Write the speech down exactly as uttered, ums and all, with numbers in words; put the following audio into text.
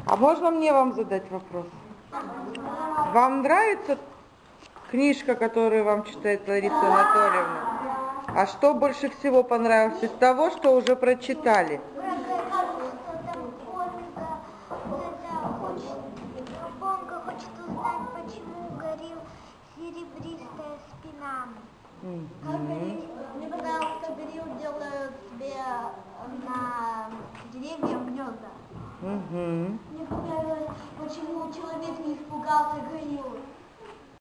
А можно мне вам задать вопрос? Вам нравится книжка, которую вам читает Лариса Анатольевна? А что больше всего понравилось из того, что уже прочитали? Бонго хочет узнать, почему горит серебристая спина. Мне понравилось, как горилл делает себе на деревьях гнезда. Угу.